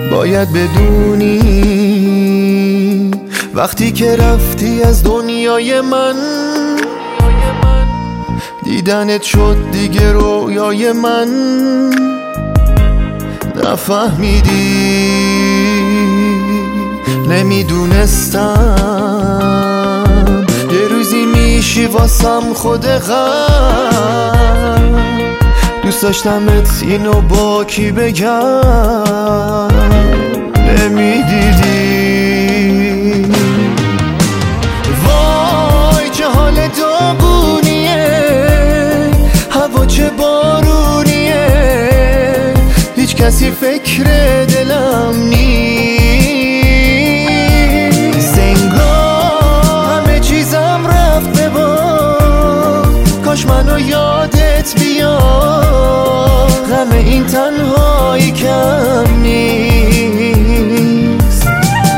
باید بدونی وقتی که رفتی از دنیای من، دیدنت شد دیگه رویای من. نفهمیدی، نمیدونستم یه روزی میشی واسم خود غم. دوست داشتمت اینو با کی بگم، نمیدیدی. وای چه حال داغونیه، هوا چه بارونیه، هیچ کسی فکر دلم نیست. انگار همه چیزم رفت به باد، کاش منو یادت بیاد. غم این تنهایی کم نیست.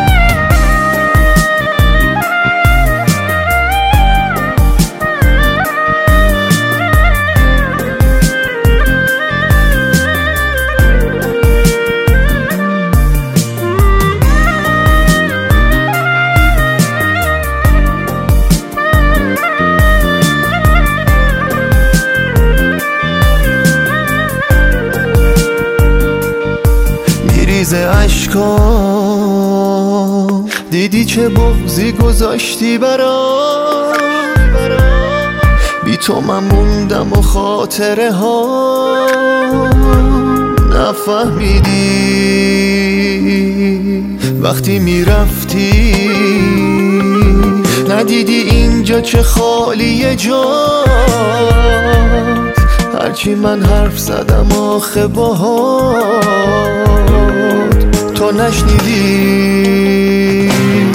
اشکام دیدی چه بغضی گذاشتی برام، بی تو من موندم و خاطره ها. نفهمیدی وقتی میرفتی، ندیدی اینجا چه خالیه جات. هرچی من حرف زدم آخه باهات تو نشنیدی.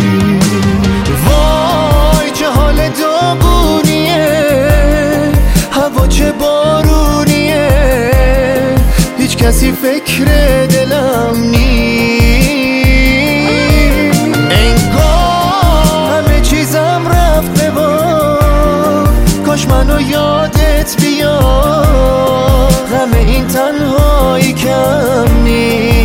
وای چه حال داغونیه، هوا چه بارونیه، هیچ کسی فکر دلم نیست. انگار همه چیزم رفت به باد، کاش منو یادت بیاد. غم این تنهایی کم نیست.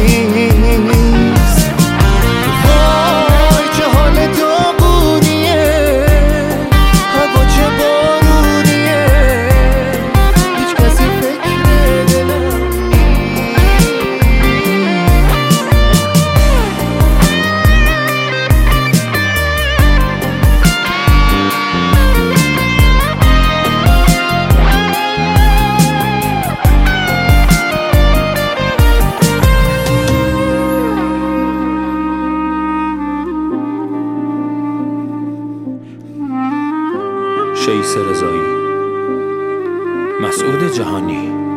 شیس رضایی، مسعود جهانی.